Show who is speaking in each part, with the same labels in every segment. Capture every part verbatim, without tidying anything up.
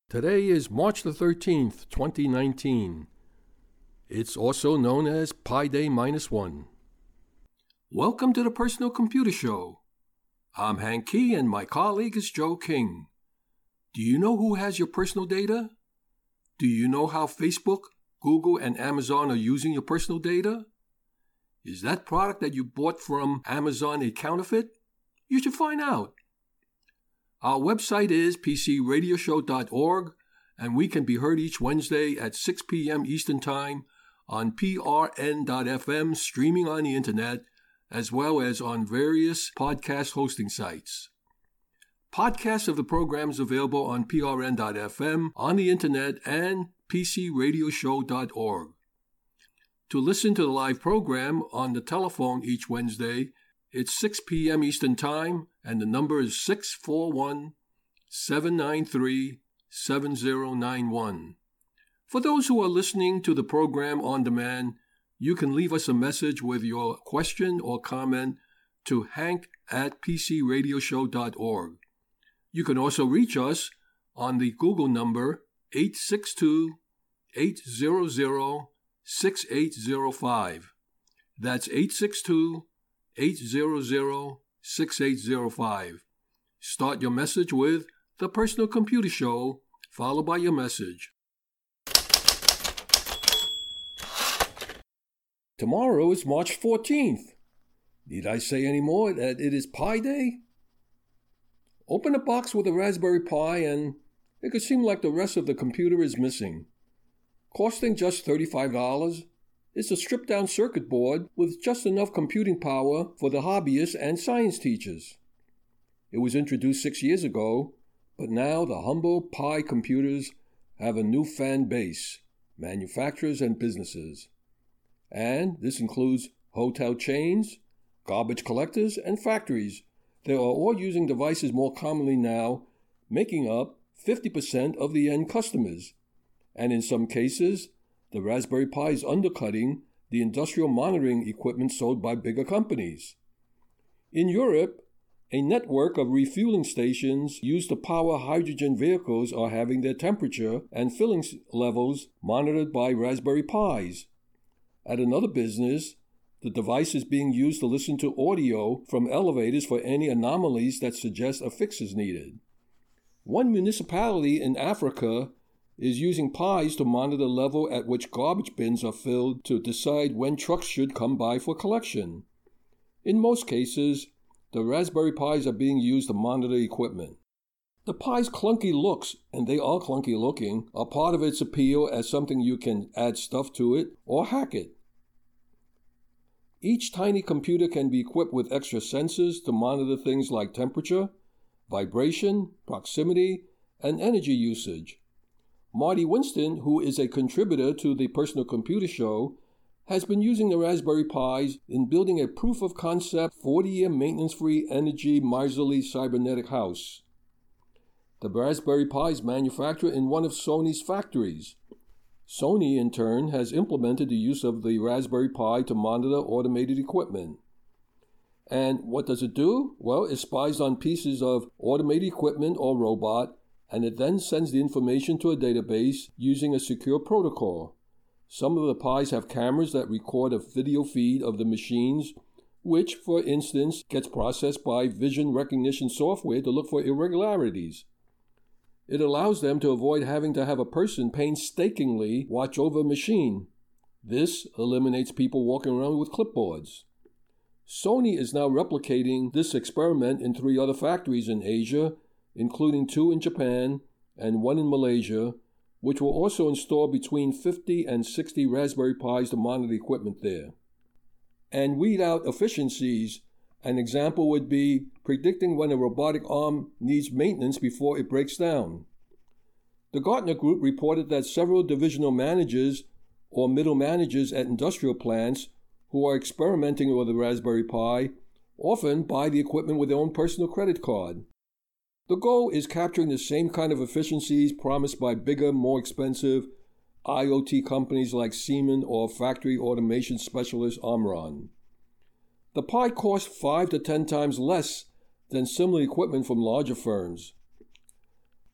Speaker 1: Today is March the thirteenth, twenty nineteen. It's also known as Pi Day minus one. Welcome to the Personal Computer Show. I'm Hank Key and my colleague is Joe King. Do you know who has your personal data? Do you know how Facebook, Google, and Amazon are using your personal data? Is that product that you bought from Amazon a counterfeit? You should find out. Our website is p c radio show dot org, and we can be heard each Wednesday at six p.m. Eastern Time on p r n dot f m, streaming on the internet, as well as on various podcast hosting sites. Podcasts of the programs available on p r n dot f m, on the internet, and p c radio show dot org. To listen to the live program on the telephone each Wednesday, it's six p.m. Eastern Time, and the number is six four one, seven nine three, seven zero nine one. For those who are listening to the program on demand, you can leave us a message with your question or comment to hank at p c radio show dot org. You can also reach us on the Google number eight six two, eight zero zero, six eight zero five. That's eight six two, eight zero zero, six eight zero five. Start your message with The Personal Computer Show, followed by your message. Tomorrow is March fourteenth. Need I say any more that it is Pi Day? Open a box with a Raspberry Pi and it could seem like the rest of the computer is missing. Costing just thirty-five dollars, it's a stripped-down circuit board with just enough computing power for the hobbyists and science teachers. It was introduced six years ago, but now the humble Pi computers have a new fan base, manufacturers and businesses. And this includes hotel chains, garbage collectors, and factories. They are all using devices more commonly now, making up fifty percent of the end customers. And in some cases, the Raspberry Pi is undercutting the industrial monitoring equipment sold by bigger companies. In Europe, a network of refueling stations used to power hydrogen vehicles are having their temperature and filling levels monitored by Raspberry Pis. At another business, the device is being used to listen to audio from elevators for any anomalies that suggest a fix is needed. One municipality in Africa is using Pis to monitor the level at which garbage bins are filled to decide when trucks should come by for collection. In most cases, the Raspberry Pis are being used to monitor equipment. The Pi's clunky looks, and they are clunky looking, are part of its appeal as something you can add stuff to it or hack it. Each tiny computer can be equipped with extra sensors to monitor things like temperature, vibration, proximity, and energy usage. Marty Winston, who is a contributor to the Personal Computer Show, has been using the Raspberry Pis in building a proof-of-concept forty-year maintenance-free energy miserly cybernetic house. The Raspberry Pi is manufactured in one of Sony's factories. Sony, in turn, has implemented the use of the Raspberry Pi to monitor automated equipment. And what does it do? Well, it spies on pieces of automated equipment or robot, and it then sends the information to a database using a secure protocol. Some of the Pis have cameras that record a video feed of the machines, which, for instance, gets processed by vision recognition software to look for irregularities. It allows them to avoid having to have a person painstakingly watch over a machine. This eliminates people walking around with clipboards. Sony is now replicating this experiment in three other factories in Asia, including two in Japan and one in Malaysia, which will also install between fifty and sixty Raspberry Pis to monitor equipment there. And weed out efficiencies. An example would be predicting when a robotic arm needs maintenance before it breaks down. The Gartner Group reported that several divisional managers or middle managers at industrial plants who are experimenting with the Raspberry Pi often buy the equipment with their own personal credit card. The goal is capturing the same kind of efficiencies promised by bigger, more expensive I O T companies like Siemens or factory automation specialist Omron. The Pi costs five to ten times less than similar equipment from larger firms.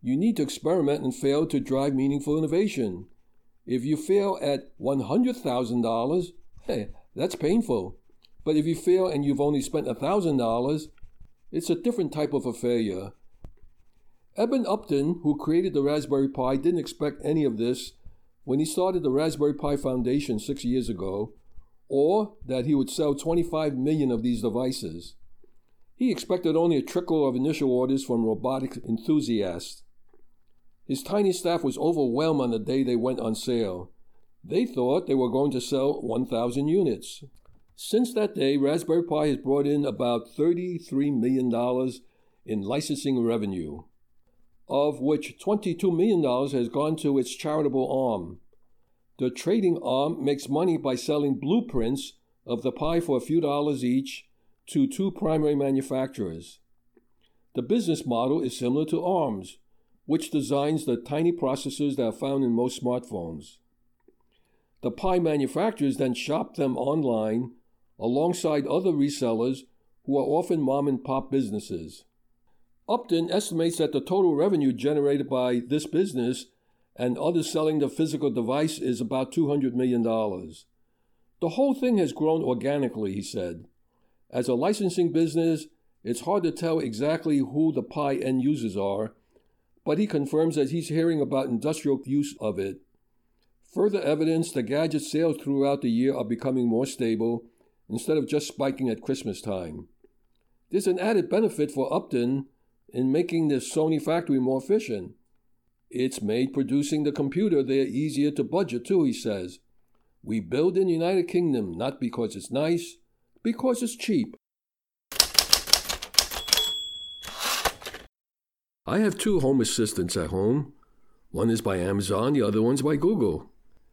Speaker 1: You need to experiment and fail to drive meaningful innovation. If you fail at one hundred thousand dollars, hey, that's painful. But if you fail and you've only spent one thousand dollars, it's a different type of a failure. Eben Upton, who created the Raspberry Pi, didn't expect any of this when he started the Raspberry Pi Foundation six years ago, or that he would sell twenty-five million of these devices. He expected only a trickle of initial orders from robotics enthusiasts. His tiny staff was overwhelmed on the day they went on sale. They thought they were going to sell one thousand units. Since that day, Raspberry Pi has brought in about thirty-three million dollars in licensing revenue, of which twenty-two million dollars has gone to its charitable arm. The trading arm makes money by selling blueprints of the Pi for a few dollars each to two primary manufacturers. The business model is similar to ARMS, which designs the tiny processors that are found in most smartphones. The Pi manufacturers then shop them online alongside other resellers who are often mom-and-pop businesses. Upton estimates that the total revenue generated by this business and others selling the physical device is about two hundred million dollars. The whole thing has grown organically, he said. As a licensing business, it's hard to tell exactly who the Pi end users are, but he confirms that he's hearing about industrial use of it. Further evidence the gadget sales throughout the year are becoming more stable instead of just spiking at Christmas time. There's an added benefit for Upton in making the Sony factory more efficient. It's made producing the computer there easier to budget too, he says. We build in the United Kingdom not because it's nice, because it's cheap. I have two home assistants at home. One is by Amazon, the other one's by Google.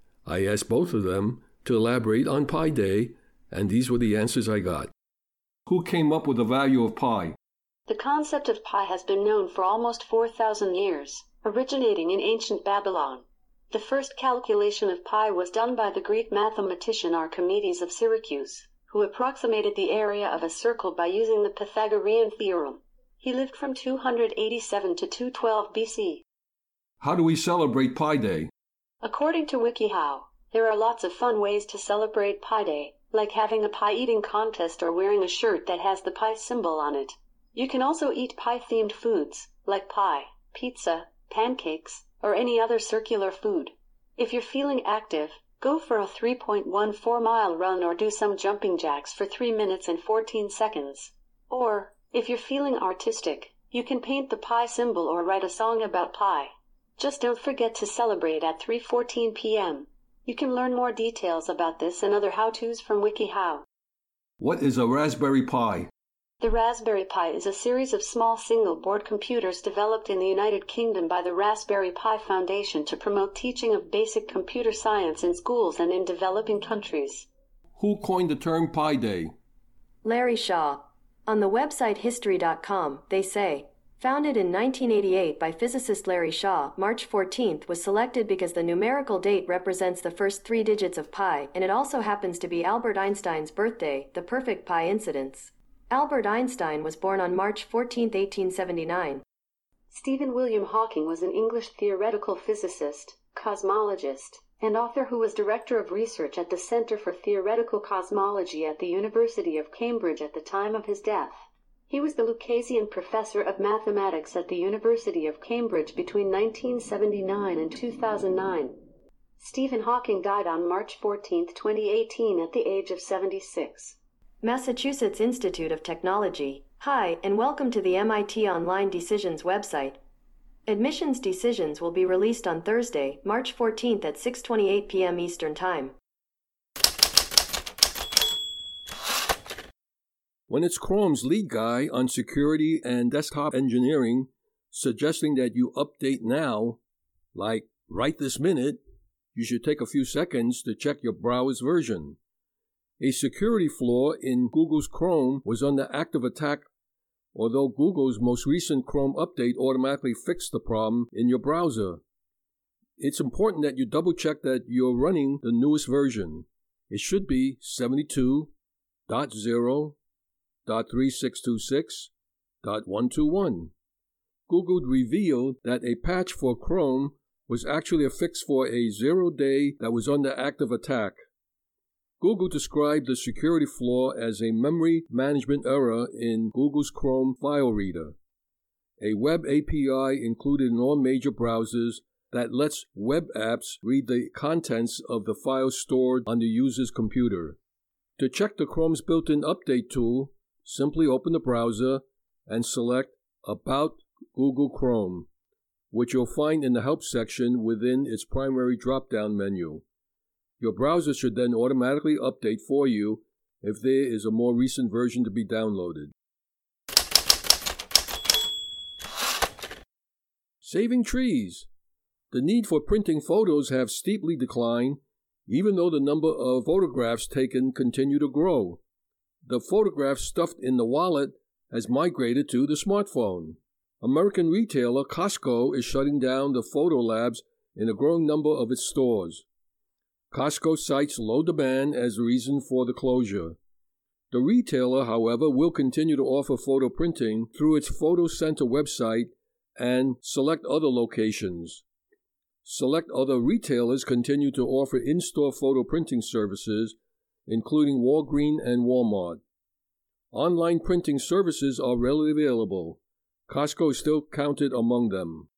Speaker 1: I asked both of them to elaborate on Pi Day, and these were the answers I got. Who came up with the value of pi?
Speaker 2: The concept of pi has been known for almost four thousand years, originating in ancient Babylon. The first calculation of pi was done by the Greek mathematician Archimedes of Syracuse, who approximated the area of a circle by using the Pythagorean theorem. He lived from two hundred eighty-seven to two twelve B C.
Speaker 1: How do we celebrate Pi Day?
Speaker 2: According to WikiHow, there are lots of fun ways to celebrate Pi Day, like having a pie eating contest or wearing a shirt that has the pi symbol on it. You can also eat pie-themed foods, like pie, pizza, pancakes, or any other circular food. If you're feeling active, go for a three point one four mile run or do some jumping jacks for three minutes and fourteen seconds. Or, if you're feeling artistic, you can paint the pi symbol or write a song about pi. Just don't forget to celebrate at three fourteen p m You can learn more details about this and other how-tos from WikiHow.
Speaker 1: What is a Raspberry Pi?
Speaker 2: The Raspberry Pi is a series of small single-board computers developed in the United Kingdom by the Raspberry Pi Foundation to promote teaching of basic computer science in schools and in developing countries.
Speaker 1: Who coined the term Pi Day?
Speaker 3: Larry Shaw. On the website history dot com, they say, founded in nineteen eighty-eight by physicist Larry Shaw, March fourteenth was selected because the numerical date represents the first three digits of pi, and it also happens to be Albert Einstein's birthday, the perfect pi incidence. Albert Einstein was born on March fourteenth, eighteen seventy-nine.
Speaker 2: Stephen William Hawking was an English theoretical physicist, cosmologist, and author who was director of research at the Center for Theoretical Cosmology at the University of Cambridge at the time of his death. He was the Lucasian Professor of Mathematics at the University of Cambridge between nineteen seventy-nine and two thousand nine. Stephen Hawking died on March fourteenth, twenty eighteen at the age of seventy-six.
Speaker 3: Massachusetts Institute of Technology. Hi, and welcome to the M I T Online Decisions website. Admissions decisions will be released on Thursday, March fourteenth at six twenty-eight p m Eastern Time.
Speaker 1: When it's Chrome's lead guy on security and desktop engineering suggesting that you update now, like right this minute, you should take a few seconds to check your browser's version. A security flaw in Google's Chrome was under active attack, although Google's most recent Chrome update automatically fixed the problem in your browser. It's important that you double-check that you're running the newest version. It should be seventy-two point zero point three six two six point one two one. Google revealed that a patch for Chrome was actually a fix for a zero-day that was under active attack. Google described the security flaw as a memory management error in Google's Chrome file reader, a web A P I included in all major browsers that lets web apps read the contents of the files stored on the user's computer. To check the Chrome's built-in update tool, simply open the browser and select About Google Chrome, which you'll find in the Help section within its primary drop-down menu. Your browser should then automatically update for you if there is a more recent version to be downloaded. Saving trees. The need for printing photos have steeply declined, even though the number of photographs taken continue to grow. The photograph stuffed in the wallet has migrated to the smartphone. American retailer Costco is shutting down the photo labs in a growing number of its stores. Costco cites low demand as a reason for the closure. The retailer, however, will continue to offer photo printing through its Photo Center website and select other locations. Select other retailers continue to offer in-store photo printing services, including Walgreens and Walmart. Online printing services are readily available. Costco is still counted among them.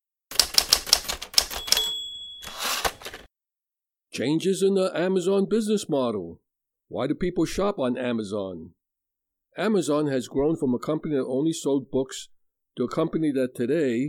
Speaker 1: Changes in the Amazon business model. Why do people shop on Amazon? Amazon has grown from a company that only sold books to a company that today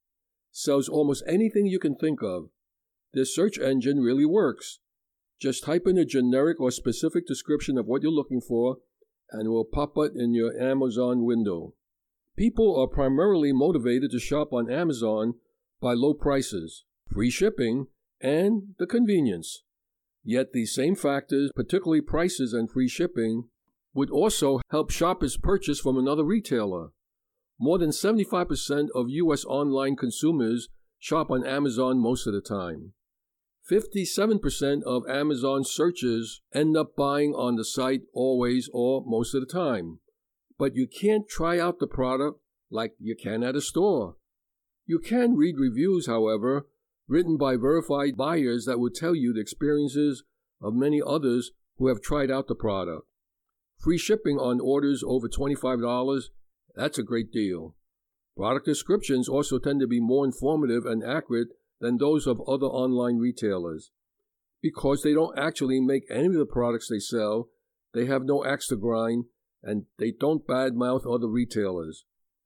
Speaker 1: sells almost anything you can think of. Their search engine really works. Just type in a generic or specific description of what you're looking for, and it will pop up in your Amazon window. People are primarily motivated to shop on Amazon by low prices, free shipping, and the convenience. Yet these same factors, particularly prices and free shipping, would also help shoppers purchase from another retailer. More than seventy-five percent of U S online consumers shop on Amazon most of the time. fifty-seven percent of Amazon searches end up buying on the site always or most of the time. But you can't try out the product like you can at a store. You can read reviews, however, written by verified buyers that will tell you the experiences of many others who have tried out the product. Free shipping on orders over twenty-five dollars, that's a great deal. Product descriptions also tend to be more informative and accurate than those of other online retailers. Because they don't actually make any of the products they sell, they have no axe to grind, and they don't badmouth other retailers.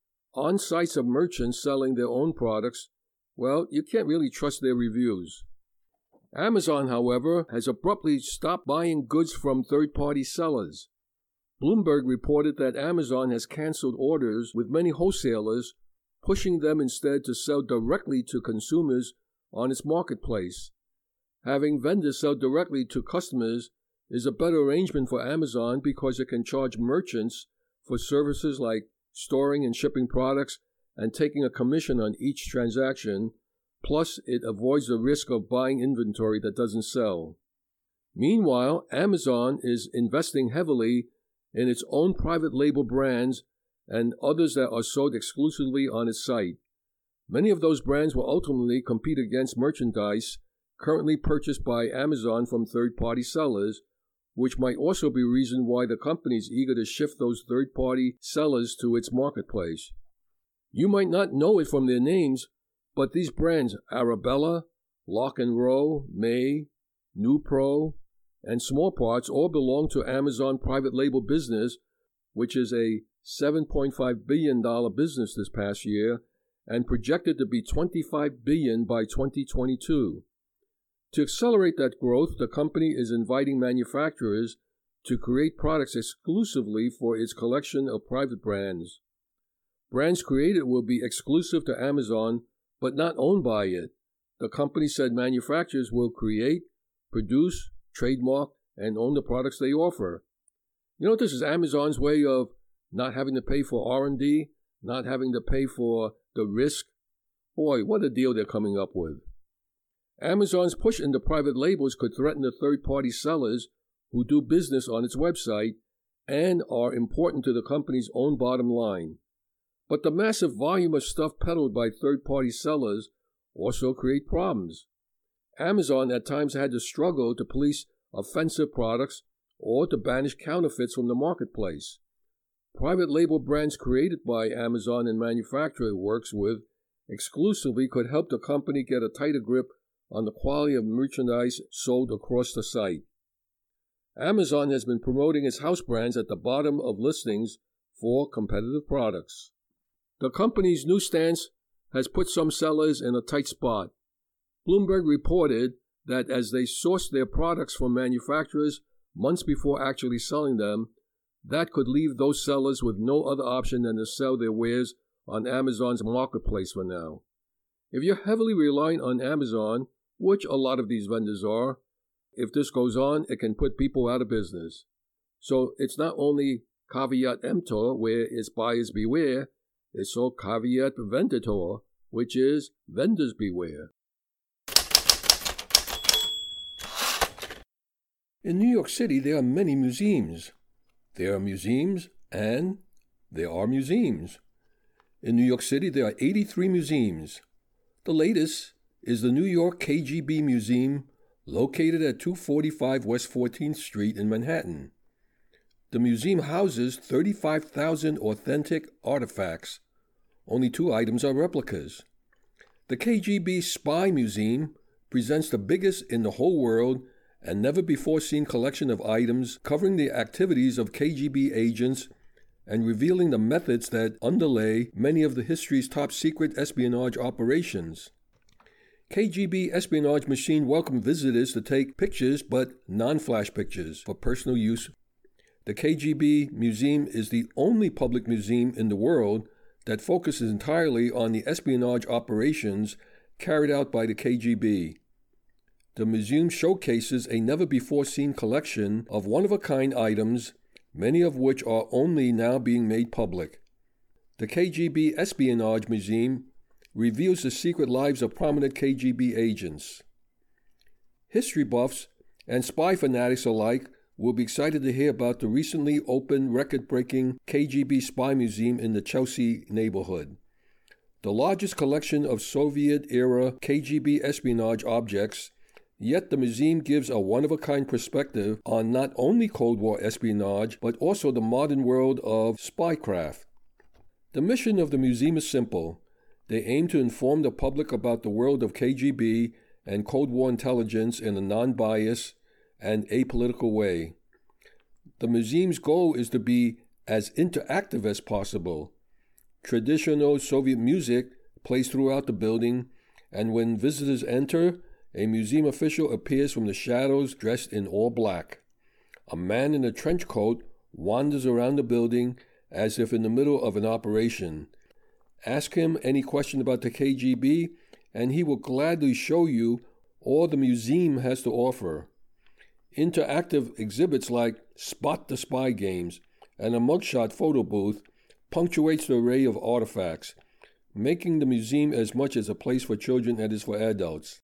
Speaker 1: On sites of merchants selling their own products, well, you can't really trust their reviews. Amazon, however, has abruptly stopped buying goods from third-party sellers. Bloomberg reported that Amazon has canceled orders with many wholesalers, pushing them instead to sell directly to consumers on its marketplace. Having vendors sell directly to customers is a better arrangement for Amazon because it can charge merchants for services like storing and shipping products and taking a commission on each transaction, plus it avoids the risk of buying inventory that doesn't sell. Meanwhile, Amazon is investing heavily in its own private label brands and others that are sold exclusively on its site. Many of those brands will ultimately compete against merchandise currently purchased by Amazon from third-party sellers, which might also be a reason why the company is eager to shift those third-party sellers to its marketplace. You might not know it from their names, but these brands, Arabella, Lock and Row, May, NuPro, and Small Parts all belong to Amazon private label business, which is a seven point five billion dollars business this past year and projected to be twenty-five billion dollars by twenty twenty-two. To accelerate that growth, the company is inviting manufacturers to create products exclusively for its collection of private brands. Brands created will be exclusive to Amazon, but not owned by it. The company said manufacturers will create, produce, trademark, and own the products they offer. You know, this is Amazon's way of not having to pay for R and D, not having to pay for the risk. Boy, what a deal they're coming up with. Amazon's push into private labels could threaten the third-party sellers who do business on its website and are important to the company's own bottom line. But the massive volume of stuff peddled by third-party sellers also create problems. Amazon at times had to struggle to police offensive products or to banish counterfeits from the marketplace. Private label brands created by Amazon and manufacturer it works with exclusively could help the company get a tighter grip on the quality of merchandise sold across the site. Amazon has been promoting its house brands at the bottom of listings for competitive products. The company's new stance has put some sellers in a tight spot. Bloomberg reported that as they sourced their products from manufacturers months before actually selling them, that could leave those sellers with no other option than to sell their wares on Amazon's marketplace for now. If you're heavily reliant on Amazon, which a lot of these vendors are, if this goes on, it can put people out of business. So it's not only caveat emptor, where it's buyers beware, it's all caveat venditor, which is vendors beware. In New York City, there are many museums. There are museums, and there are museums. In New York City, there are eighty-three museums. The latest is the New York K G B Museum, located at two forty-five West fourteenth Street in Manhattan. The museum houses thirty-five thousand authentic artifacts. Only two items are replicas. The K G B Spy Museum presents the biggest in the whole world and never-before-seen collection of items covering the activities of K G B agents and revealing the methods that underlay many of the history's top-secret espionage operations. K G B Espionage Machine welcomed visitors to take pictures, but non-flash pictures, for personal use. The K G B Museum is the only public museum in the world that focuses entirely on the espionage operations carried out by the K G B. The museum showcases a never-before-seen collection of one-of-a-kind items, many of which are only now being made public. The K G B Espionage Museum reveals the secret lives of prominent K G B agents. History buffs and spy fanatics alike will be excited to hear about the recently opened record-breaking K G B Spy Museum in the Chelsea neighborhood. The largest collection of Soviet-era K G B espionage objects, yet the museum gives a one-of-a-kind perspective on not only Cold War espionage, but also the modern world of spycraft. The mission of the museum is simple. They aim to inform the public about the world of K G B and Cold War intelligence in a non-biased and apolitical way. The museum's goal is to be as interactive as possible. Traditional Soviet music plays throughout the building, and when visitors enter, a museum official appears from the shadows dressed in all black. A man in a trench coat wanders around the building as if in the middle of an operation. Ask him any question about the K G B, and he will gladly show you all the museum has to offer. Interactive exhibits like Spot the Spy games and a mugshot photo booth punctuates the array of artifacts, making the museum as much as a place for children as it is for adults.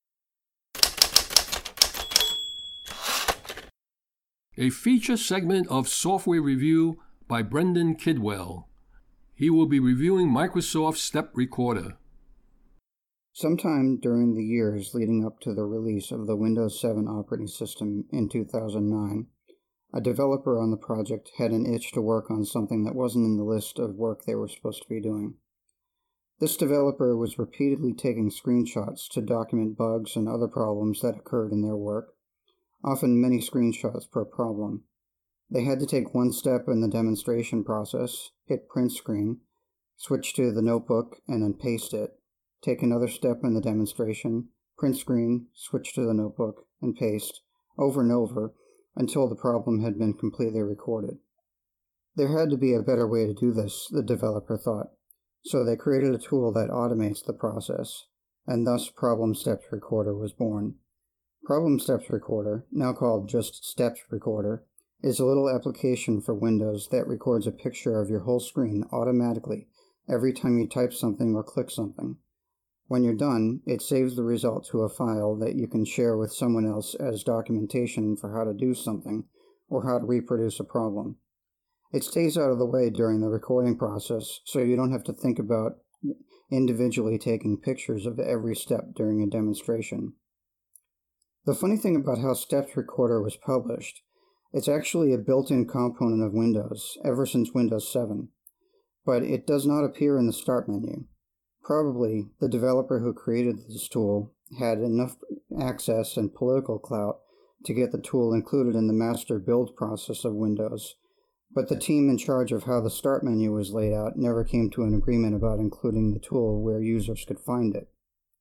Speaker 1: A feature segment of Software Review by Brendan Kidwell. He will be reviewing Microsoft Step Recorder.
Speaker 4: Sometime during the years leading up to the release of the Windows seven operating system in two thousand nine, a developer on the project had an itch to work on something that wasn't in the list of work they were supposed to be doing. This developer was repeatedly taking screenshots to document bugs and other problems that occurred in their work, often many screenshots per problem. They had to take one step in the demonstration process, hit print screen, switch to the notebook, and then paste it. Take another step in the demonstration, print screen, switch to the notebook, and paste, over and over, until the problem had been completely recorded. There had to be a better way to do this, the developer thought, so they created a tool that automates the process, and thus Problem Steps Recorder was born. Problem Steps Recorder, now called just Steps Recorder, is a little application for Windows that records a picture of your whole screen automatically every time you type something or click something. When you're done, it saves the result to a file that you can share with someone else as documentation for how to do something or how to reproduce a problem. It stays out of the way during the recording process, so you don't have to think about individually taking pictures of every step during a demonstration. The funny thing about how Steps Recorder was published, it's actually a built-in component of Windows, ever since Windows seven, but it does not appear in the Start menu. Probably, the developer who created this tool had enough access and political clout to get the tool included in the master build process of Windows, but the team in charge of how the Start menu was laid out never came to an agreement about including the tool where users could find it.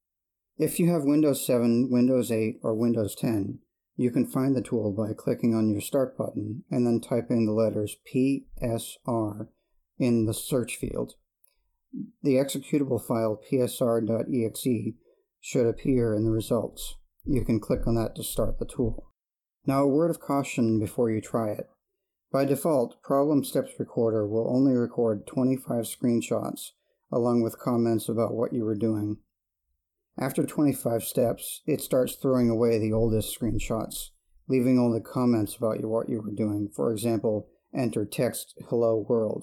Speaker 4: If you have Windows seven, Windows eight, or Windows ten, you can find the tool by clicking on your Start button and then typing the letters P S R in the search field. The executable file P S R dot E X E should appear in the results. You can click on that to start the tool. Now, a word of caution before you try it. By default, Problem Steps Recorder will only record twenty-five screenshots, along with comments about what you were doing. After twenty-five steps, it starts throwing away the oldest screenshots, leaving only comments about what you were doing. For example, enter text "Hello World."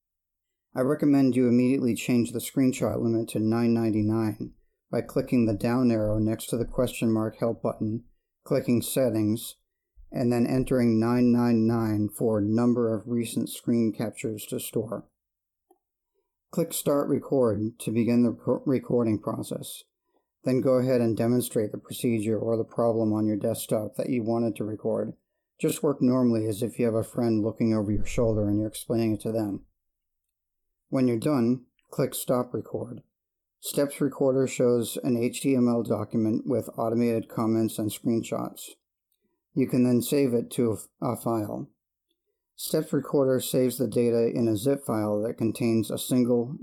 Speaker 4: I recommend you immediately change the screenshot limit to nine ninety-nine by clicking the down arrow next to the question mark Help button, clicking Settings, and then entering nine ninety-nine for number of recent screen captures to store. Click Start Record to begin the pro- recording process. Then go ahead and demonstrate the procedure or the problem on your desktop that you wanted to record. Just work normally as if you have a friend looking over your shoulder and you're explaining it to them. When you're done, click Stop Record. Steps Recorder shows an H T M L document with automated comments and screenshots. You can then save it to a file. Steps Recorder saves the data in a zip file that contains a single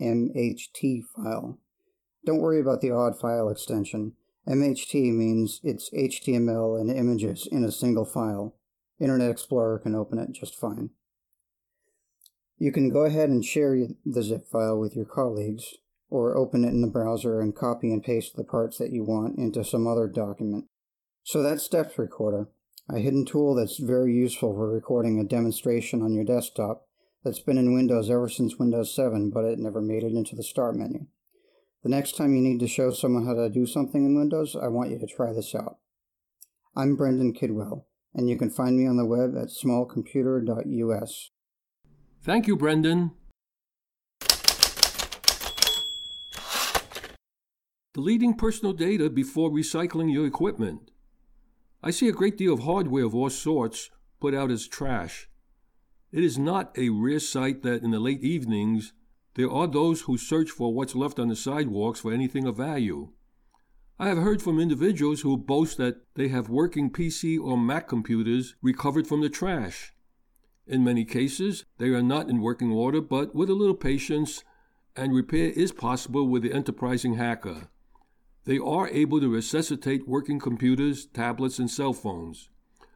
Speaker 4: .mht file. Don't worry about the odd file extension. M H T means it's H T M L and images in a single file. Internet Explorer can open it just fine. You can go ahead and share the zip file with your colleagues, or open it in the browser and copy and paste the parts that you want into some other document. So that's Steps Recorder, a hidden tool that's very useful for recording a demonstration on your desktop that's been in Windows ever since Windows seven, but it never made it into the Start menu. The next time you need to show someone how to do something in Windows, I want you to try this out. I'm Brendan Kidwell, and you can find me on the web at small computer dot U S.
Speaker 1: Thank you, Brendan. Deleting personal data before recycling your equipment. I see a great deal of hardware of all sorts put out as trash. It is not a rare sight that in the late evenings, there are those who search for what's left on the sidewalks for anything of value. I have heard from individuals who boast that they have working P C or Mac computers recovered from the trash. In many cases, they are not in working order, but with a little patience, and repair is possible with the enterprising hacker. They are able to resuscitate working computers, tablets, and cell phones.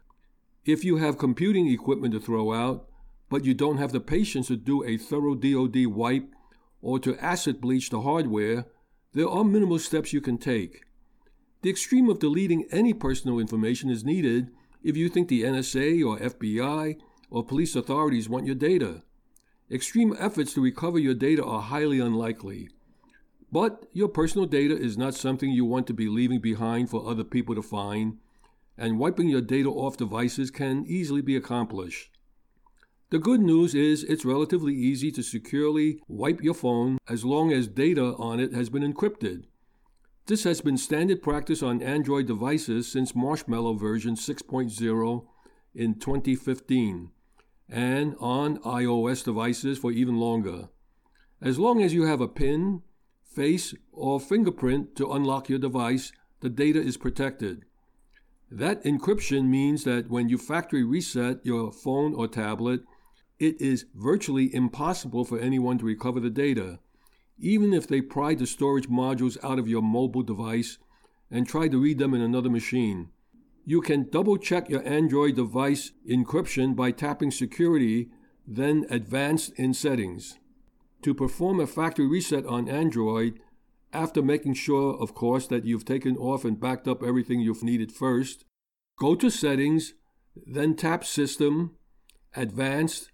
Speaker 1: If you have computing equipment to throw out, but you don't have the patience to do a thorough D O D wipe or to acid bleach the hardware, there are minimal steps you can take. The extreme of deleting any personal information is needed if you think the N S A or F B I or police authorities want your data. Extreme efforts to recover your data are highly unlikely. But your personal data is not something you want to be leaving behind for other people to find, and wiping your data off devices can easily be accomplished. The good news is it's relatively easy to securely wipe your phone as long as data on it has been encrypted. This has been standard practice on Android devices since Marshmallow version six point oh in twenty fifteen, and on iOS devices for even longer. As long as you have a PIN, face, or fingerprint to unlock your device, the data is protected. That encryption means that when you factory reset your phone or tablet, it is virtually impossible for anyone to recover the data, even if they pry the storage modules out of your mobile device and try to read them in another machine. You can double-check your Android device encryption by tapping Security, then Advanced in Settings. To perform a factory reset on Android, after making sure, of course, that you've taken off and backed up everything you've needed first, go to Settings, then tap System, Advanced,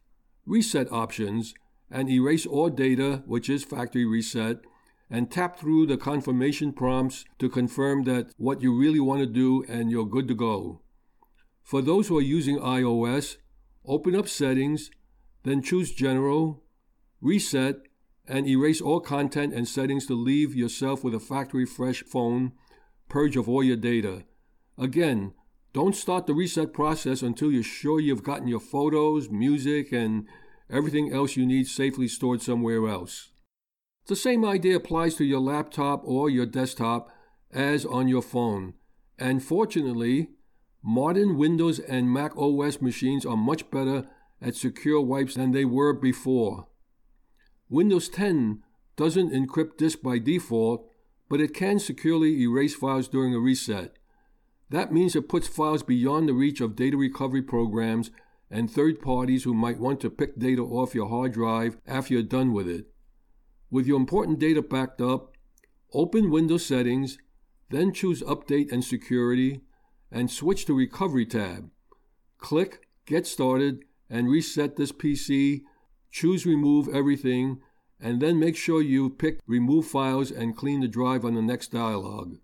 Speaker 1: Reset options and erase all data, which is factory reset, and tap through the confirmation prompts to confirm that what you really want to do and you're good to go. For those who are using iOS, open up Settings, then choose General, Reset, and erase all content and settings to leave yourself with a factory fresh phone, purge of all your data. Again, don't start the reset process until you're sure you've gotten your photos, music, and everything else you need safely stored somewhere else. The same idea applies to your laptop or your desktop as on your phone. And fortunately, modern Windows and Mac O S machines are much better at secure wipes than they were before. Windows ten doesn't encrypt disk by default, but it can securely erase files during a reset. That means it puts files beyond the reach of data recovery programs and third parties who might want to pick data off your hard drive after you're done with it. With your important data backed up, open Windows Settings, then choose Update and Security, and switch to Recovery tab. Click Get Started and reset this P C, choose Remove Everything, and then make sure you pick Remove Files and clean the drive on the next dialog.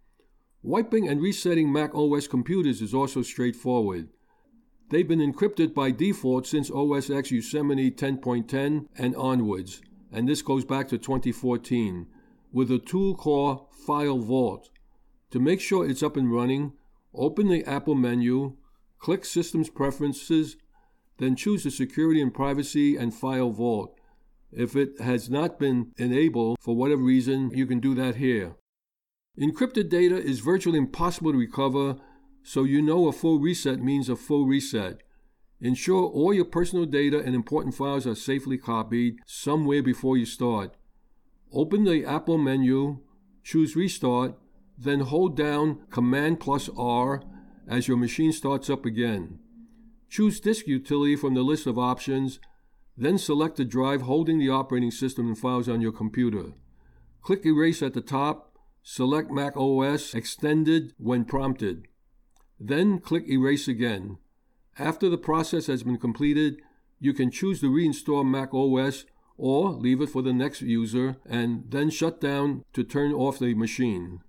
Speaker 1: Wiping and resetting Mac O S computers is also straightforward. They've been encrypted by default since O S X Yosemite ten point ten and onwards, and this goes back to twenty fourteen, with a tool called File Vault. To make sure it's up and running, open the Apple menu, click Systems Preferences, then choose the Security and Privacy and File Vault. If it has not been enabled for whatever reason, you can do that here. Encrypted data is virtually impossible to recover, so you know a full reset means a full reset. Ensure all your personal data and important files are safely copied somewhere before you start. Open the Apple menu, choose Restart, then hold down Command plus R as your machine starts up again. Choose Disk Utility from the list of options, then select the drive holding the operating system and files on your computer. Click Erase at the top, select Mac O S Extended when prompted. Then click Erase again. After the process has been completed, you can choose to reinstall Mac O S or leave it for the next user and then shut down to turn off the machine.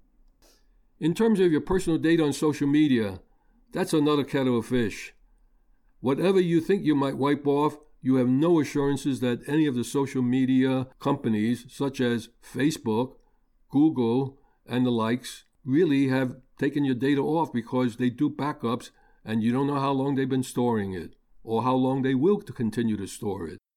Speaker 1: In terms of your personal data on social media, that's another kettle of fish. Whatever you think you might wipe off, you have no assurances that any of the social media companies, such as Facebook, Google, and the likes, really have taken your data off because they do backups and you don't know how long they've been storing it or how long they will continue to store it.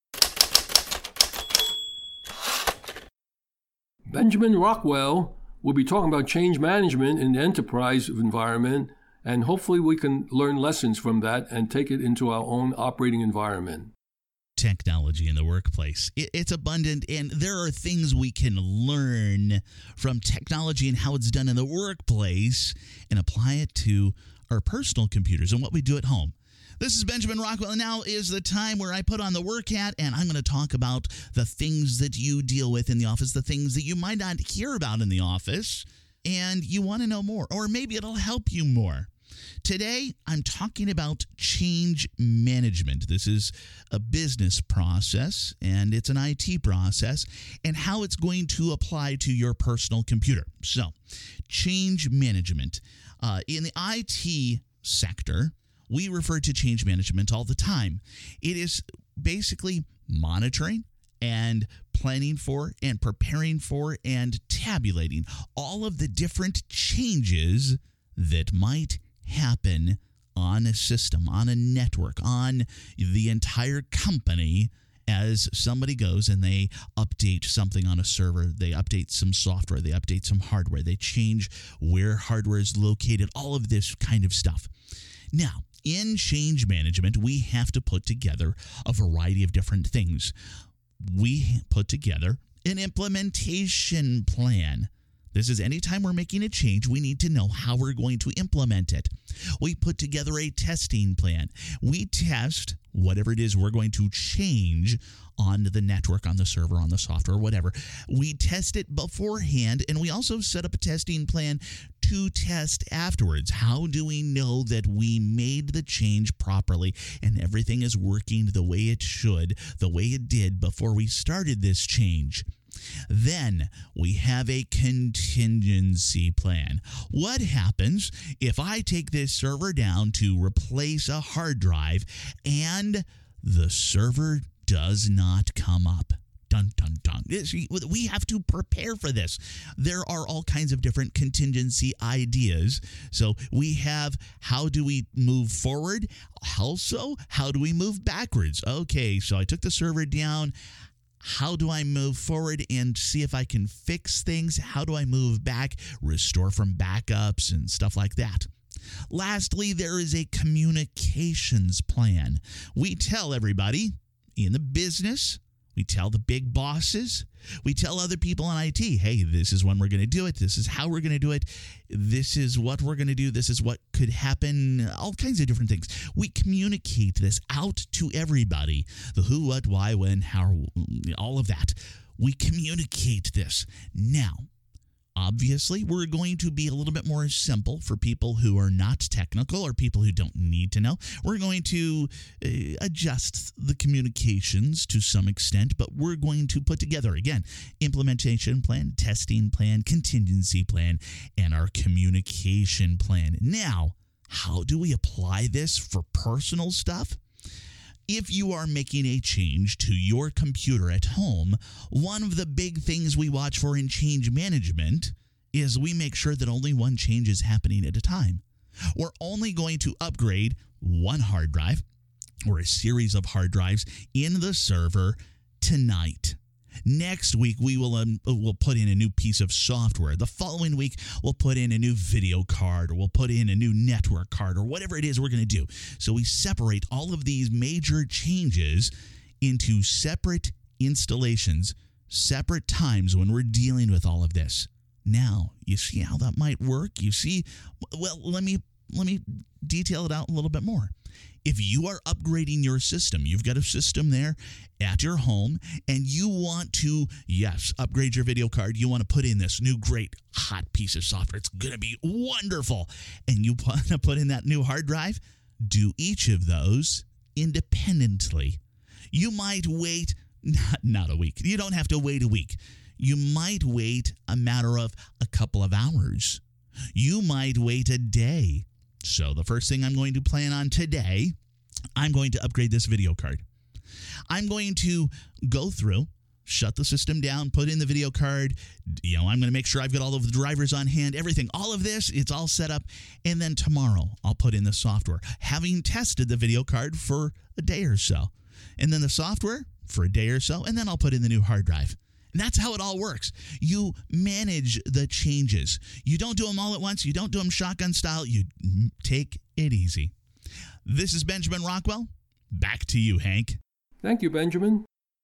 Speaker 1: Benjamin Rockwell will be talking about change management in the enterprise environment, and hopefully we can learn lessons from that and take it into our own operating environment.
Speaker 5: Technology in the workplace. It's abundant, and there are things we can learn from technology and how it's done in the workplace and apply it to our personal computers and what we do at home. This is Benjamin Rockwell, and now is the time where I put on the work hat, and I'm going to talk about the things that you deal with in the office, the things that you might not hear about in the office, and you want to know more, or maybe it'll help you more. Today, I'm talking about change management. This is a business process, and it's an I T process, and how it's going to apply to your personal computer. So, change management. Uh, in the I T sector, we refer to change management all the time. It is basically monitoring and planning for and preparing for and tabulating all of the different changes that might happen on a system, on a network, on the entire company as somebody goes and they update something on a server, they update some software, they update some hardware, they change where hardware is located, all of this kind of stuff. Now, in change management, we have to put together a variety of different things. We put together an implementation plan. This is anytime we're making a change, we need to know how we're going to implement it. We put together a testing plan. We test whatever it is we're going to change on the network, on the server, on the software, whatever. We test it beforehand, and we also set up a testing plan to test afterwards? How do we know that we made the change properly and everything is working the way it should, the way it did before we started this change? Then we have a contingency plan. What happens if I take this server down to replace a hard drive and the server does not come up? Dun, dun, dun. We have to prepare for this. There are all kinds of different contingency ideas. So we have, how do we move forward? Also, how do we move backwards? Okay, so I took the server down. How do I move forward and see if I can fix things? How do I move back, restore from backups and stuff like that? Lastly, there is a communications plan. We tell everybody in the business, we tell the big bosses, we tell other people in I T, hey, this is when we're going to do it. This is how we're going to do it. This is what we're going to do. This is what could happen. All kinds of different things. We communicate this out to everybody. The who, what, why, when, how, all of that. We communicate this. Now, obviously, we're going to be a little bit more simple for people who are not technical or people who don't need to know. We're going to uh, adjust the communications to some extent, but we're going to put together, again, implementation plan, testing plan, contingency plan, and our communication plan. Now, how do we apply this for personal stuff? If you are making a change to your computer at home, one of the big things we watch for in change management is we make sure that only one change is happening at a time. We're only going to upgrade one hard drive or a series of hard drives in the server tonight. Next week, we will um, we'll put in a new piece of software. The following week, we'll put in a new video card, or we'll put in a new network card, or whatever it is we're going to do. So we separate all of these major changes into separate installations, separate times when we're dealing with all of this. Now, you see how that might work? You see, well, let me let me detail it out a little bit more. If you are upgrading your system, you've got a system there at your home, and you want to, yes, upgrade your video card. You want to put in this new great hot piece of software. It's going to be wonderful. And you want to put in that new hard drive. Do each of those independently. You might wait, not, not a week. You don't have to wait a week. You might wait a matter of a couple of hours. You might wait a day. So the first thing I'm going to plan on today, I'm going to upgrade this video card. I'm going to go through, shut the system down, put in the video card. You know, I'm going to make sure I've got all of the drivers on hand, everything. All of this, it's all set up. And then tomorrow, I'll put in the software, having tested the video card for a day or so. And then the software for a day or so. And then I'll put in the new hard drive. And that's how it all works. You manage the changes. You don't do them all at once. You don't do them shotgun style. You take it easy. This is Benjamin Rockwell. Back to you, Hank.
Speaker 1: Thank you, Benjamin.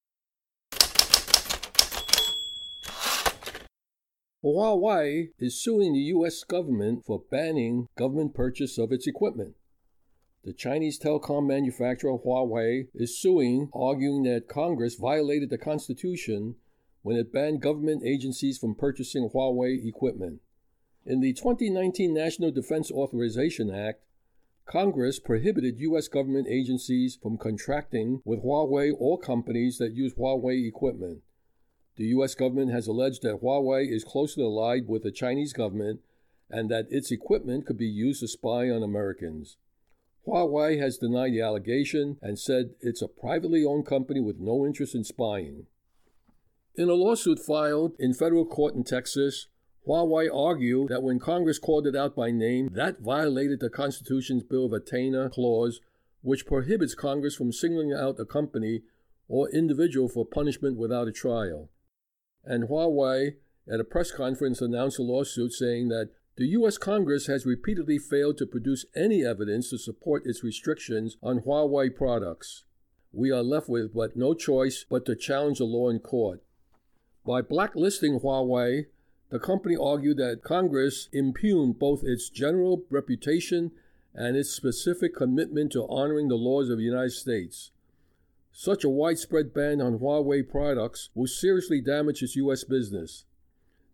Speaker 1: Huawei is suing the U S government for banning government purchase of its equipment. The Chinese telecom manufacturer Huawei is suing, arguing that Congress violated the Constitution when it banned government agencies from purchasing Huawei equipment. In the twenty nineteen National Defense Authorization Act, Congress prohibited U S government agencies from contracting with Huawei or companies that use Huawei equipment. The U S government has alleged that Huawei is closely allied with the Chinese government and that its equipment could be used to spy on Americans. Huawei has denied the allegation and said it's a privately owned company with no interest in spying. In a lawsuit filed in federal court in Texas, Huawei argued that when Congress called it out by name, that violated the Constitution's Bill of Attainder clause, which prohibits Congress from singling out a company or individual for punishment without a trial. And Huawei, at a press conference, announced a lawsuit saying that the U S Congress has repeatedly failed to produce any evidence to support its restrictions on Huawei products. We are left with but no choice but to challenge the law in court. By blacklisting Huawei, the company argued that Congress impugned both its general reputation and its specific commitment to honoring the laws of the United States. Such a widespread ban on Huawei products will seriously damage its U S business.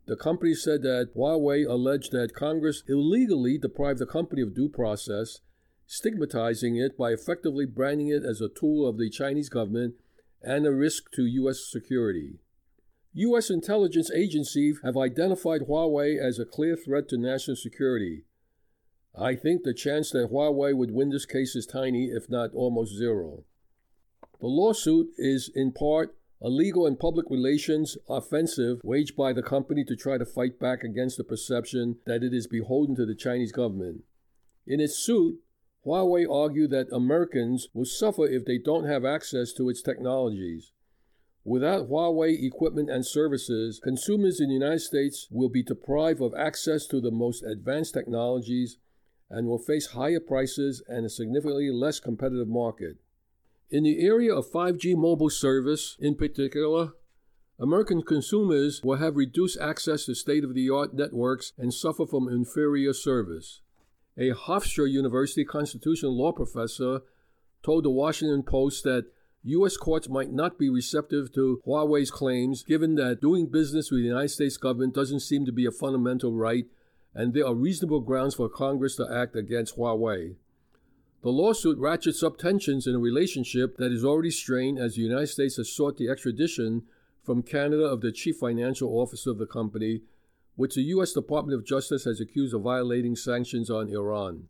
Speaker 1: The company said that Huawei alleged that Congress illegally deprived the company of due process, stigmatizing it by effectively branding it as a tool of the Chinese government and a risk to U S security. U S intelligence agencies have identified Huawei as a clear threat to national security. I think the chance that Huawei would win this case is tiny, if not almost zero. The lawsuit is, in part, a legal and public relations offensive waged by the company to try to fight back against the perception that it is beholden to the Chinese government. In its suit, Huawei argued that Americans will suffer if they don't have access to its technologies. Without Huawei equipment and services, consumers in the United States will be deprived of access to the most advanced technologies and will face higher prices and a significantly less competitive market. In the area of five G mobile service, in particular, American consumers will have reduced access to state-of-the-art networks and suffer from inferior service. A Hofstra University constitutional law professor told the Washington Post that U S courts might not be receptive to Huawei's claims, given that doing business with the United States government doesn't seem to be a fundamental right, and there are reasonable grounds for Congress to act against Huawei. The lawsuit ratchets up tensions in a relationship that is already strained as the United States has sought the extradition from Canada of the chief financial officer of the company, which the U S Department of Justice has accused of violating sanctions on Iran.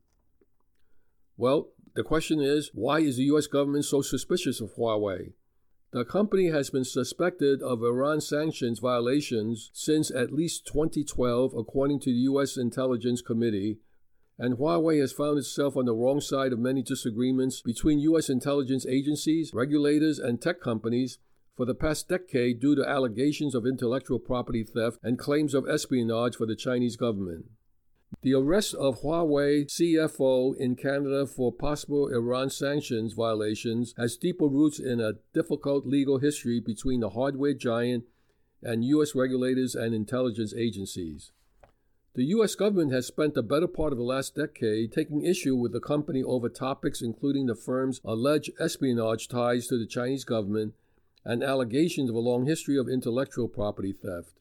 Speaker 1: Well, the question is, why is the U S government so suspicious of Huawei? The company has been suspected of Iran sanctions violations since at least twenty twelve, according to the U S Intelligence Committee, and Huawei has found itself on the wrong side of many disagreements between U S intelligence agencies, regulators, and tech companies for the past decade due to allegations of intellectual property theft and claims of espionage for the Chinese government. The arrest of Huawei C F O in Canada for possible Iran sanctions violations has deeper roots in a difficult legal history between the hardware giant and U S regulators and intelligence agencies. The U S government has spent the better part of the last decade taking issue with the company over topics including the firm's alleged espionage ties to the Chinese government and allegations of a long history of intellectual property theft.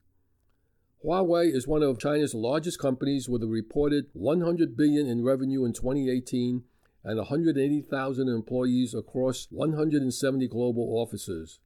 Speaker 1: Huawei is one of China's largest companies with a reported one hundred billion dollars in revenue in twenty eighteen and one hundred eighty thousand employees across one hundred seventy global offices.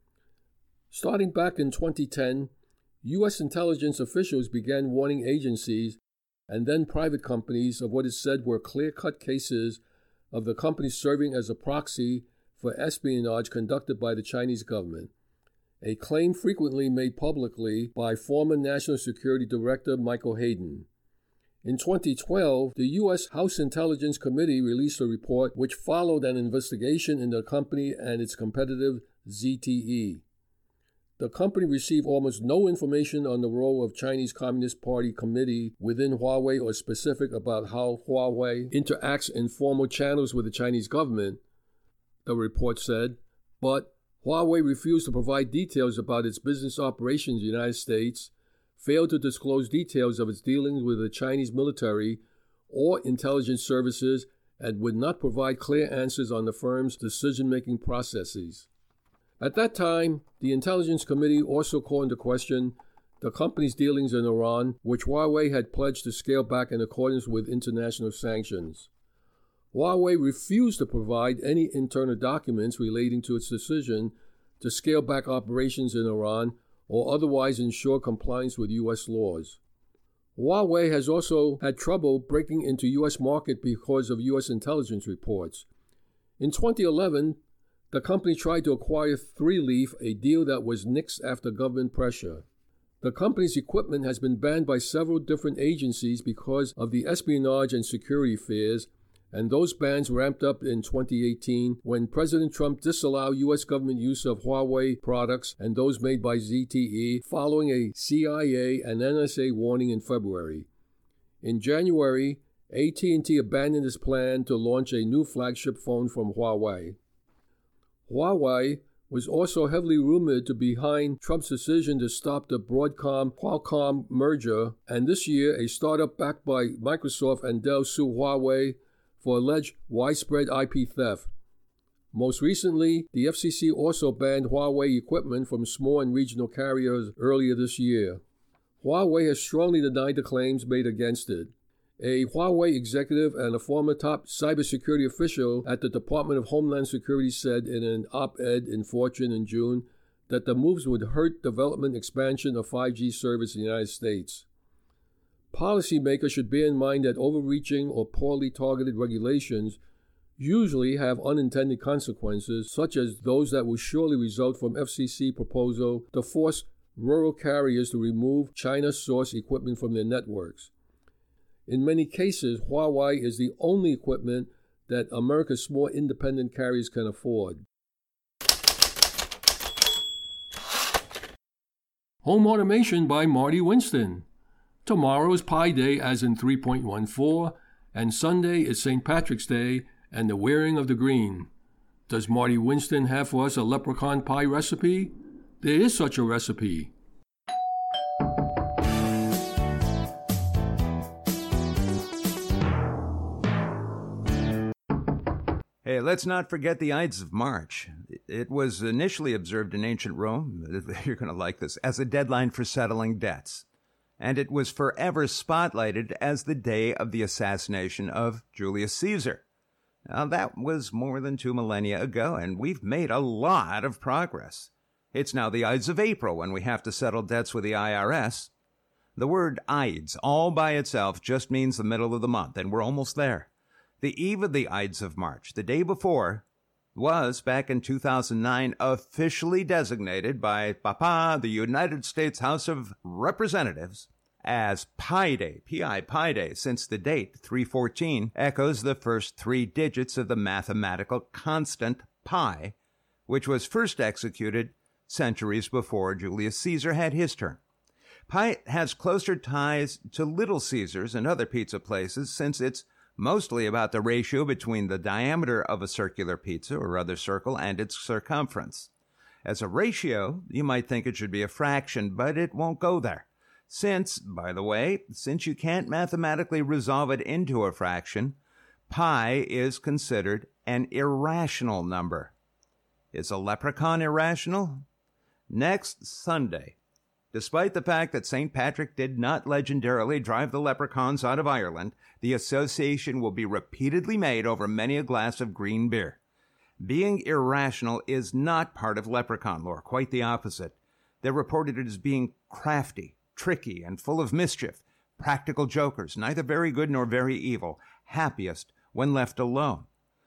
Speaker 1: Starting back in twenty ten, U S intelligence officials began warning agencies and then private companies of what is said were clear-cut cases of the company serving as a proxy for espionage conducted by the Chinese government, a claim frequently made publicly by former National Security Director Michael Hayden. In twenty twelve, the U S House Intelligence Committee released a report which followed an investigation into the company and its competitor Z T E. The company received almost no information on the role of Chinese Communist Party committee within Huawei or specific about how Huawei interacts in formal channels with the Chinese government, the report said, but Huawei refused to provide details about its business operations in the United States, failed to disclose details of its dealings with the Chinese military or intelligence services, and would not provide clear answers on the firm's decision-making processes. At that time, the Intelligence Committee also called into question the company's dealings in Iran, which Huawei had pledged to scale back in accordance with international sanctions. Huawei refused to provide any internal documents relating to its decision to scale back operations in Iran or otherwise ensure compliance with U S laws. Huawei has also had trouble breaking into U S market because of U S intelligence reports. In twenty eleven, the company tried to acquire Three Leaf, a deal that was nixed after government pressure. The company's equipment has been banned by several different agencies because of the espionage and security fears, and those bans ramped up in twenty eighteen when President Trump disallowed U S government use of Huawei products and those made by Z T E following a C I A and N S A warning in February. In January, A T and T abandoned its plan to launch a new flagship phone from Huawei. Huawei was also heavily rumored to be behind Trump's decision to stop the Broadcom-Qualcomm merger, and this year a startup backed by Microsoft and Dell sued Huawei for alleged widespread I P theft. Most recently, the F C C also banned Huawei equipment from small and regional carriers earlier this year. Huawei has strongly denied the claims made against it. A Huawei executive and a former top cybersecurity official at the Department of Homeland Security said in an op-ed in Fortune in June that the moves would hurt development expansion of five G service in the United States. Policymakers should bear in mind that overreaching or poorly targeted regulations usually have unintended consequences, such as those that will surely result from F C C proposal to force rural carriers to remove China-sourced equipment from their networks. In many cases, Huawei is the only equipment that America's small independent carriers can afford. Home Automation by Marty Winston. Tomorrow is Pi Day, as in three point one four, and Sunday is Saint Patrick's Day and the wearing of the green. Does Marty Winston have for us a leprechaun pie recipe? There is such a recipe.
Speaker 6: Hey, let's not forget the Ides of March. It was initially observed in ancient Rome, you're going to like this, as a deadline for settling debts. And it was forever spotlighted as the day of the assassination of Julius Caesar. Now, that was more than two millennia ago, and we've made a lot of progress. It's now the Ides of April when we have to settle debts with the I R S. The word Ides, all by itself, just means the middle of the month, and we're almost there. The eve of the Ides of March, the day before, was, back in two thousand nine, officially designated by Papa, the United States House of Representatives, as Pi Day, P I Pi Day, since the date, three fourteen, echoes the first three digits of the mathematical constant pi, which was first executed centuries before Julius Caesar had his turn. Pi has closer ties to Little Caesars and other pizza places, since it's mostly about the ratio between the diameter of a circular pizza or other circle and its circumference. As a ratio, you might think it should be a fraction, but it won't go there. Since, by the way, since you can't mathematically resolve it into a fraction, pi is considered an irrational number. Is a leprechaun irrational? Next Sunday, despite the fact that Saint Patrick did not legendarily drive the leprechauns out of Ireland, the association will be repeatedly made over many a glass of green beer. Being irrational is not part of leprechaun lore, quite the opposite. They're reported as being crafty, tricky, and full of mischief, practical jokers, neither very good nor very evil, happiest when left alone.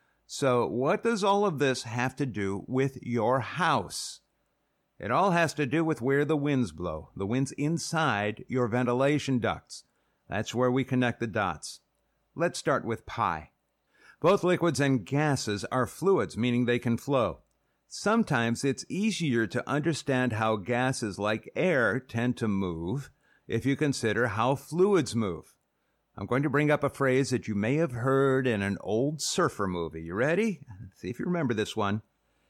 Speaker 6: So what does all of this have to do with your house? It all has to do with where the winds blow. The winds inside your ventilation ducts. That's where we connect the dots. Let's start with pi. Both liquids and gases are fluids, meaning they can flow. Sometimes it's easier to understand how gases like air tend to move if you consider how fluids move. I'm going to bring up a phrase that you may have heard in an old surfer movie. You ready? See if you remember this one.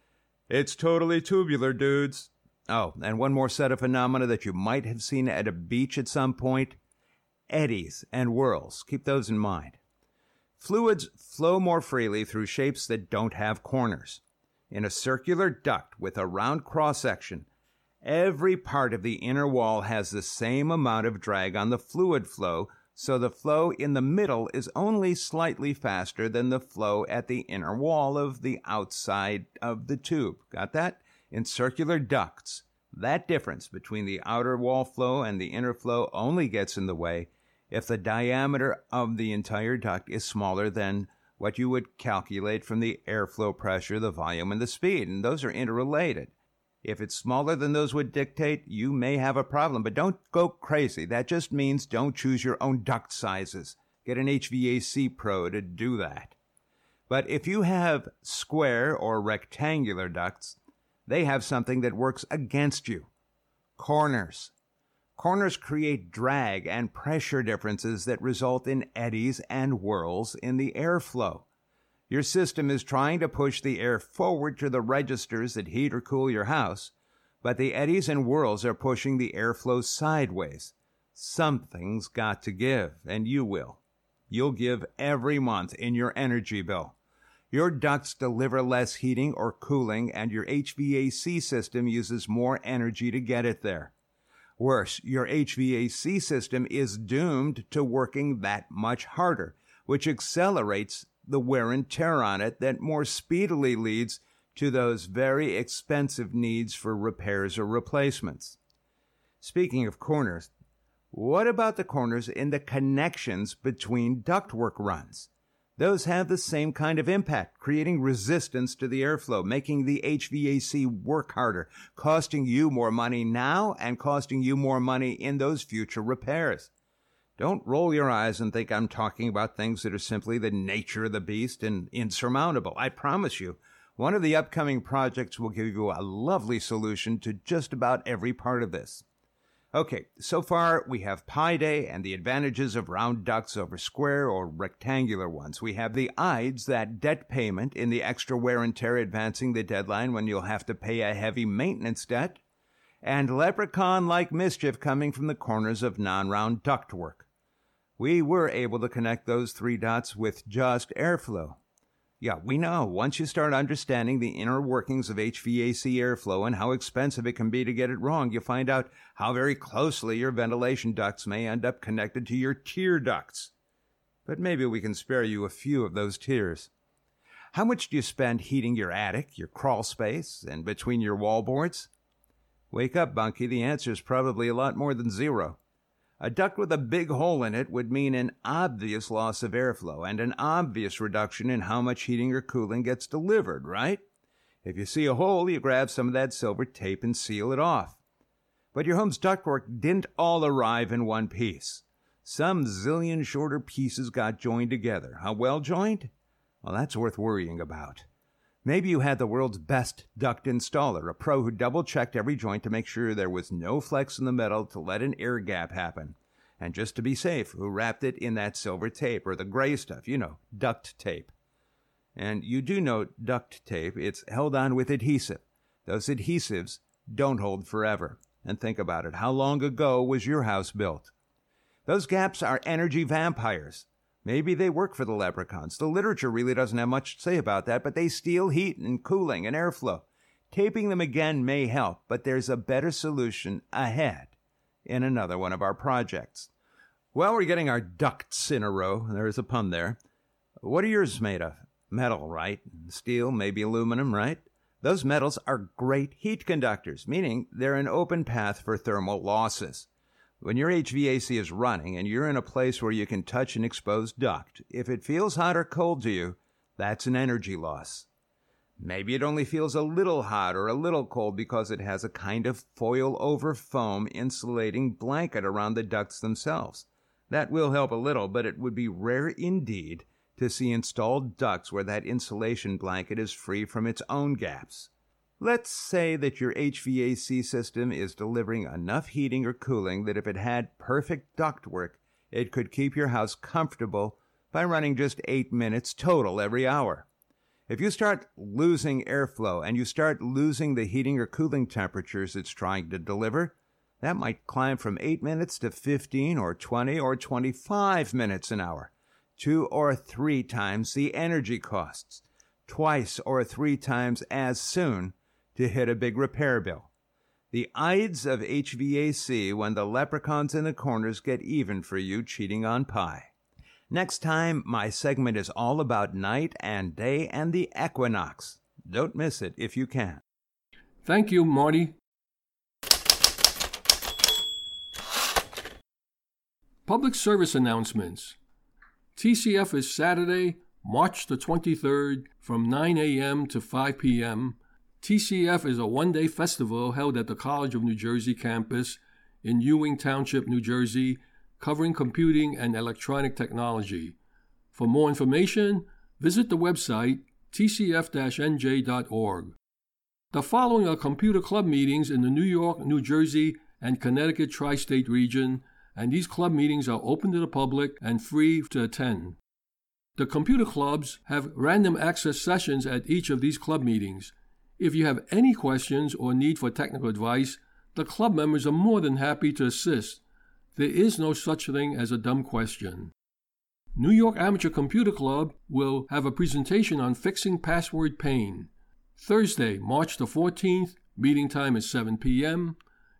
Speaker 6: It's totally tubular, dudes. Oh, and one more set of phenomena that you might have seen at a beach at some point. Eddies and whirls. Keep those in mind. Fluids flow more freely through shapes that don't have corners. In a circular duct with a round cross-section, every part of the inner wall has the same amount of drag on the fluid flow, so the flow in the middle is only slightly faster than the flow at the inner wall of the outside of the tube. Got that? In circular ducts, that difference between the outer wall flow and the inner flow only gets in the way if the diameter of the entire duct is smaller than what you would calculate from the airflow pressure, the volume, and the speed, and those are interrelated. If it's smaller than those would dictate, you may have a problem, but don't go crazy. That just means don't choose your own duct sizes. Get an H V A C pro to do that. But if you have square or rectangular ducts, they have something that works against you. Corners. Corners create drag and pressure differences that result in eddies and whirls in the airflow. Your system is trying to push the air forward to the registers that heat or cool your house, but the eddies and whirls are pushing the airflow sideways. Something's got to give, and you will. You'll give every month in your energy bill. Your ducts deliver less heating or cooling, and your H V A C system uses more energy to get it there. Worse, your H V A C system is doomed to working that much harder, which accelerates the wear and tear on it that more speedily leads to those very expensive needs for repairs or replacements. Speaking of corners, what about the corners in the connections between ductwork runs? Those have the same kind of impact, creating resistance to the airflow, making the H V A C work harder, costing you more money now and costing you more money in those future repairs. Don't roll your eyes and think I'm talking about things that are simply the nature of the beast and insurmountable. I promise you, one of the upcoming projects will give you a lovely solution to just about every part of this. Okay, so far we have Pi Day and the advantages of round ducts over square or rectangular ones. We have the I D S, that debt payment in the extra wear and tear advancing the deadline when you'll have to pay a heavy maintenance debt, and leprechaun-like mischief coming from the corners of non-round ductwork. We were able to connect those three dots with just airflow. Yeah, we know. Once you start understanding the inner workings of H V A C airflow and how expensive it can be to get it wrong, you find out how very closely your ventilation ducts may end up connected to your tier ducts. But maybe we can spare you a few of those tiers. How much do you spend heating your attic, your crawl space, and between your wallboards? Wake up, Bunky. The answer is probably a lot more than zero. A duct with a big hole in it would mean an obvious loss of airflow and an obvious reduction in how much heating or cooling gets delivered, right? If you see a hole, you grab some of that silver tape and seal it off. But your home's ductwork didn't all arrive in one piece. Some zillion shorter pieces got joined together. How well joined? Well, that's worth worrying about. Maybe you had the world's best duct installer, a pro who double-checked every joint to make sure there was no flex in the metal to let an air gap happen. And just to be safe, who wrapped it in that silver tape, or the gray stuff, you know, duct tape. And you do know duct tape, it's held on with adhesive. Those adhesives don't hold forever. And think about it, how long ago was your house built? Those gaps are energy vampires. Maybe they work for the leprechauns. The literature really doesn't have much to say about that, but they steal heat and cooling and airflow. Taping them again may help, but there's a better solution ahead in another one of our projects. Well, we're getting our ducts in a row. There's a pun there. What are yours made of? Metal, right? Steel, maybe aluminum, right? Those metals are great heat conductors, meaning they're an open path for thermal losses. When your H V A C is running and you're in a place where you can touch an exposed duct, if it feels hot or cold to you, that's an energy loss. Maybe it only feels a little hot or a little cold because it has a kind of foil over foam insulating blanket around the ducts themselves. That will help a little, but it would be rare indeed to see installed ducts where that insulation blanket is free from its own gaps. Let's say that your H V A C system is delivering enough heating or cooling that if it had perfect ductwork, it could keep your house comfortable by running just eight minutes total every hour. If you start losing airflow and you start losing the heating or cooling temperatures it's trying to deliver, that might climb from eight minutes to fifteen or twenty or twenty-five minutes an hour, two or three times the energy costs, twice or three times as soon to hit a big repair bill. The Ides of H V A C when the leprechauns in the corners get even for you cheating on Pi. Next time, my segment is all about night and day and the equinox. Don't miss it if you can.
Speaker 1: Thank you, Marty. Public service announcements. T C F is Saturday, March the twenty-third from nine a.m. to five p.m. T C F is a one-day festival held at the College of New Jersey campus in Ewing Township, New Jersey, covering computing and electronic technology. For more information, visit the website t c f dash n j dot org. The following are computer club meetings in the New York, New Jersey, and Connecticut tri-state region, and these club meetings are open to the public and free to attend. The computer clubs have random access sessions at each of these club meetings. If you have any questions or need for technical advice, the club members are more than happy to assist. There is no such thing as a dumb question. New York Amateur Computer Club will have a presentation on fixing password pain. Thursday, March the fourteenth, meeting time is seven p.m.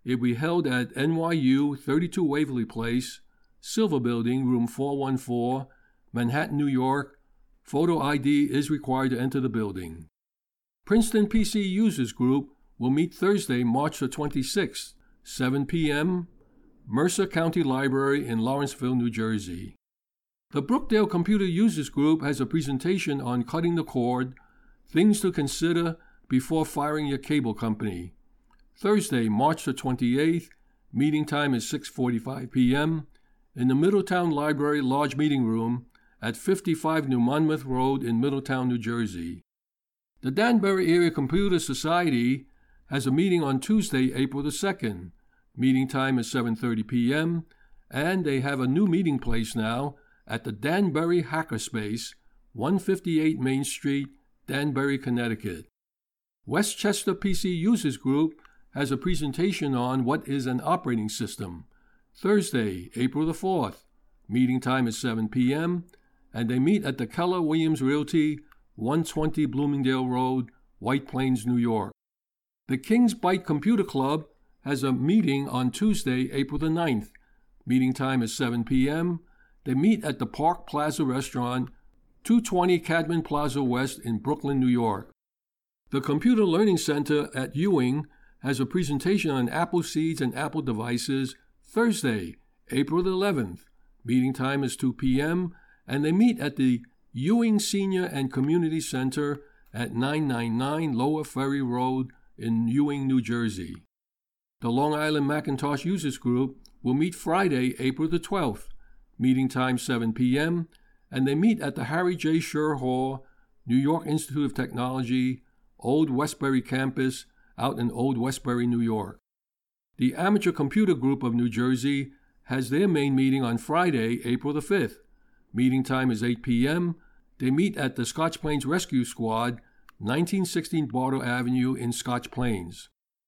Speaker 1: It will be held at N Y U thirty-two Waverly Place, Silver Building, room four one four, Manhattan, New York. Photo I D is required to enter the building. Princeton P C Users Group will meet Thursday, March the twenty-sixth, seven p.m., Mercer County Library in Lawrenceville, New Jersey. The Brookdale Computer Users Group has a presentation on cutting the cord, things to consider before firing your cable company. Thursday, March the twenty-eighth, meeting time is six forty-five p.m., in the Middletown Library Large Meeting Room at fifty-five New Monmouth Road in Middletown, New Jersey. The Danbury Area Computer Society has a meeting on Tuesday, April the second. Meeting time is seven thirty p.m., and they have a new meeting place now at the Danbury Hackerspace, one fifty-eight Main Street, Danbury, Connecticut. Westchester P C Users Group has a presentation on what is an operating system. Thursday, April the fourth. Meeting time is seven p.m., and they meet at the Keller Williams Realty, one twenty Bloomingdale Road, White Plains, New York. The Kings Byte Computer Club has a meeting on Tuesday, April the ninth. Meeting time is seven p.m., They meet at the Park Plaza Restaurant, two twenty Cadman Plaza West in Brooklyn, New York. The Computer Learning Center at Ewing has a presentation on Apple Seeds and Apple devices Thursday, April the eleventh. Meeting time is two p.m., and they meet at the Ewing Senior and Community Center at nine ninety-nine Lower Ferry Road in Ewing, New Jersey. The Long Island Macintosh Users Group will meet Friday, April the twelfth. Meeting time seven p.m., and they meet at the Harry J. Scher Hall, New York Institute of Technology, Old Westbury Campus, out in Old Westbury, New York. The Amateur Computer Group of New Jersey has their main meeting on Friday, April the fifth. Meeting time is eight p.m. They meet at the Scotch Plains Rescue Squad, nineteen sixteen Bartow Avenue in Scotch Plains.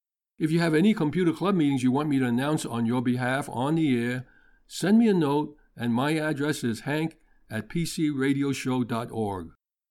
Speaker 1: If you have any computer club meetings you want me to announce on your behalf on the air, send me a note, and my address is hank at p c radio show dot org.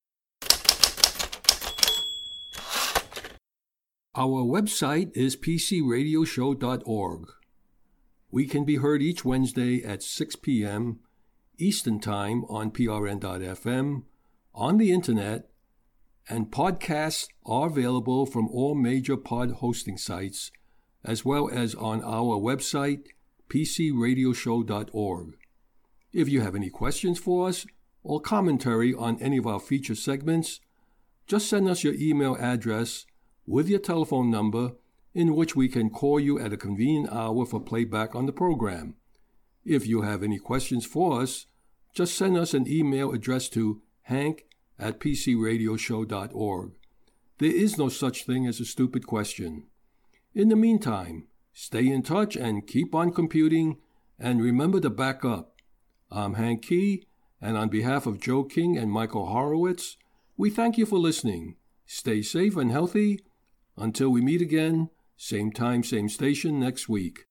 Speaker 1: Our website is p c radio show dot org. We can be heard each Wednesday at six p.m. Eastern Time on p r n dot f m, on the Internet, and podcasts are available from all major pod hosting sites, as well as on our website, p c radio show dot org. If you have any questions for us or commentary on any of our feature segments, just send us your email address with your telephone number, in which we can call you at a convenient hour for playback on the program. If you have any questions for us, just send us an email addressed to hank at p c radio show dot org. There is no such thing as a stupid question. In the meantime, stay in touch and keep on computing, and remember to back up. I'm Hank Key, and on behalf of Joe King and Michael Horowitz, we thank you for listening. Stay safe and healthy. Until we meet again, same time, same station next week.